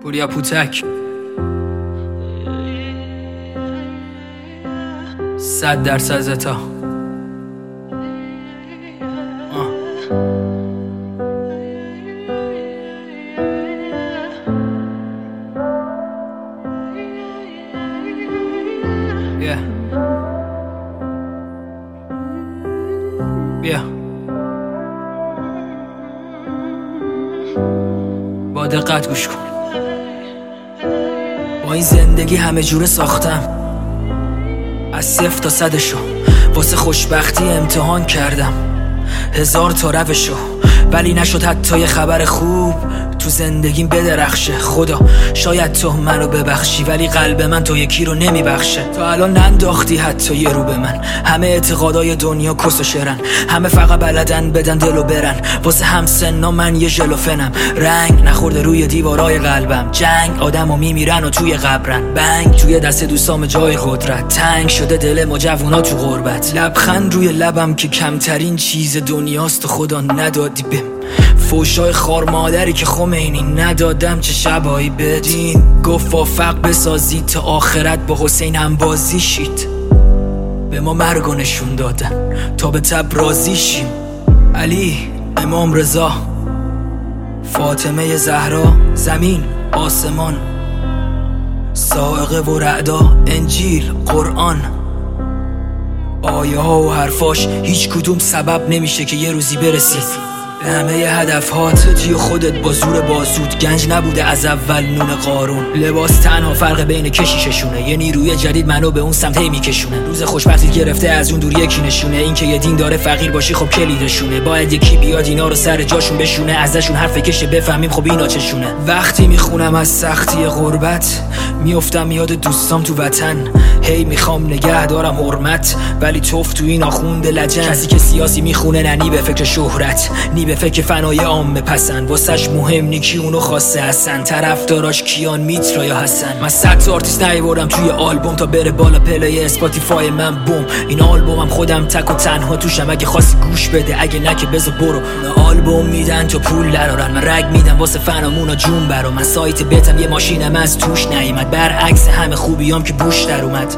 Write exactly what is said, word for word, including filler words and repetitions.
پوریا پوتک صد درصد زتا بیا بیا با دقت گوش کن. با این زندگی همه جوره ساختم، از صفر تا صدشو واسه خوشبختی امتحان کردم، هزار تا روشو ولی نشد حتی یه خبر خوب تو زندگیم بدرخشه. خدا شاید تو منو ببخشی ولی قلب من تو یکی رو نمیبخشه. تا الان ننداختی حتی یه رو به من، همه اعتقادای دنیا کس و شرن، همه فقط بلدن بدن دلو برن. واسه هم سنا من یه ژلوفنم، رنگ نخورده روی دیوارای قلبم. جنگ آدمو میمیرن و توی قبرن، بنگ توی دست دوستام جای قدرت. تنگ شده دل ما جوونا تو غربت، لبخند روی لبم که کمترین چیز دنیاست و خدا ندادی بهم. فوشای خار مادری که خمینی ندادم چه شبایی بدین. گفت وافق بسازی تا آخرت با حسین هم بازی شید. به ما مرگو نشون دادن تا به تب راضی شیم. علی، امام رضا، فاطمه زهرا، زمین، آسمان، صاعقه و رعدا، انجیل، قرآن، آیه ها و حرفاش هیچ کدوم سبب نمیشه که یه روزی برسی به همه هدفهات. توی خودت با زور بازود گنج نبوده از اول نون قارون. لباس تنها فرق بین کشیششونه، یه نیروی جدید منو به اون سمت هی میکشونه. روز خوشبختی گرفته از اون دور یکی نشونه، این که یه دین داره فقیر باشی خب کلیدشونه. باید یکی بیاد اینا رو سر جاشون بشونه، ازشون حرف کشه بفهمیم خب اینا چشونه. وقتی میخونم از سختی غربت میافتم یاد دوستام تو وطن. هی میخوام نگه دارم حرمت ولی توف تو این آخوند لجن. کسی که سیاسی میخونه ننی به فکر شهرت، نی به فکر فنای عامه پسند. واسش مهم نی کی اونو خواسته هستن، طرفداراش کیان میترا یا حسن. من صد تا آرتیست نیاوردم توی آلبوم تا بره بالا پلی اسپاتیفای من بوم. این آلبومم خودم تک و تنها توشم، اگه خواستی گوش بده اگه نه که بذار برو. آلبوم میدن تو پول درارن، من رگ میدم واسه فنامونا جون برا. من سایت بتم یه ماشینم از توش نیومد، برعکس همه خوبیام که بوش در اومد.